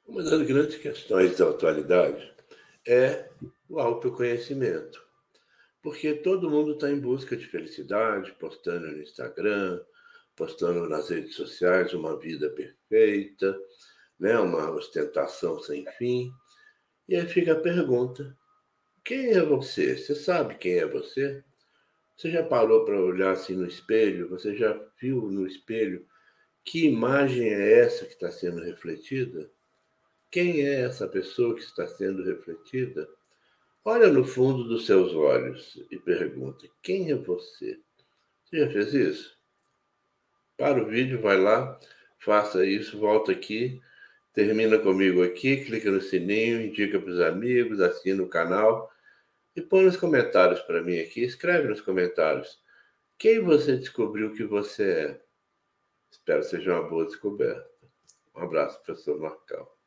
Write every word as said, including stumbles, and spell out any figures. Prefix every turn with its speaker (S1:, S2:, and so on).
S1: Uma das grandes questões da atualidade é o autoconhecimento, porque todo mundo está em busca de felicidade, postando no Instagram, postando nas redes sociais uma vida perfeita, né? Uma ostentação sem fim. E aí fica a pergunta: quem é você? Você sabe quem é você? Você já parou para olhar assim no espelho? Você já viu no espelho que imagem é essa que está sendo refletida? Quem é essa pessoa que está sendo refletida? Olha no fundo dos seus olhos e pergunta: quem é você? Você já fez isso? Para o vídeo, vai lá, faça isso, volta aqui, termina comigo aqui, clica no sininho, indica para os amigos, assina o canal e põe nos comentários para mim aqui, escreve nos comentários quem você descobriu que você é. Espero que seja uma boa descoberta. Um abraço, professor Marcal.